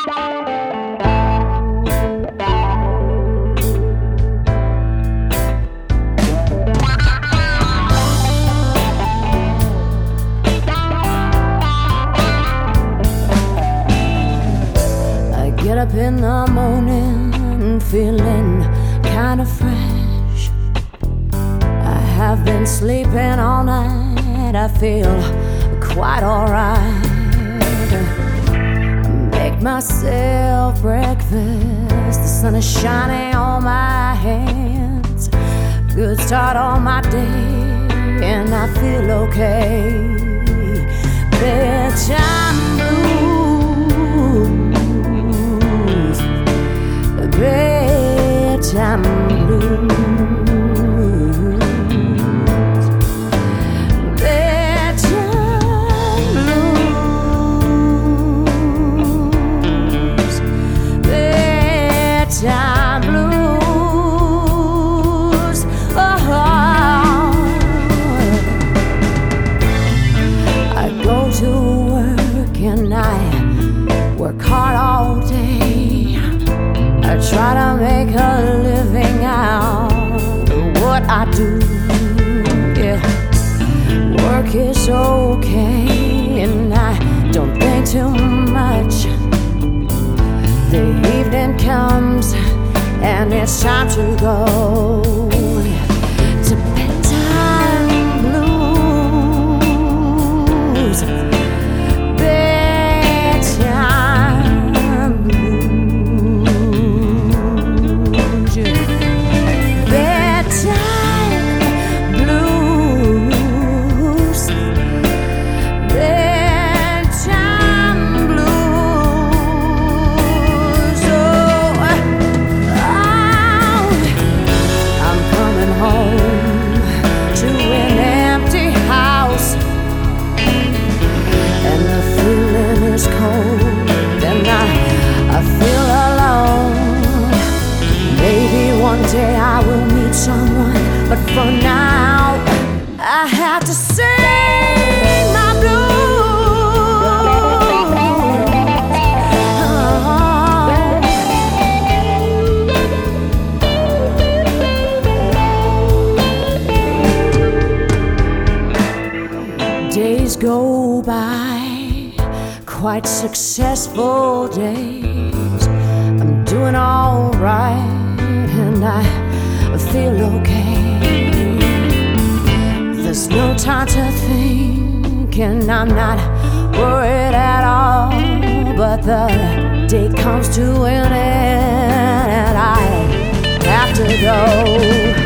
Get up in the morning feeling kinda fresh. I have been sleeping all night, I feel quite alright. Make myself breakfast, the sun is shining on my hands. Good start on my day, and I feel okay. Bedtime blues, bedtime blues, bedtime blues, bedtime blues. Oh, I go to work and I work hard all day. I try to make a living out of what I do. Yeah, work is okay and I don't think too much. The evening comes and it's time to go to bedtime blues, bedtime blues, bedtime blues, bedtime blues. Oh, I'm coming home to an empty house, and the feeling is cold, and I feel alone. Maybe one day I will meet someone, but for now I have to sing my blues. Days go by, quite successful days. I'm doing all right and I feel okay. There's no time to think and I'm not worried at all. But the day comes to an end and I have to go.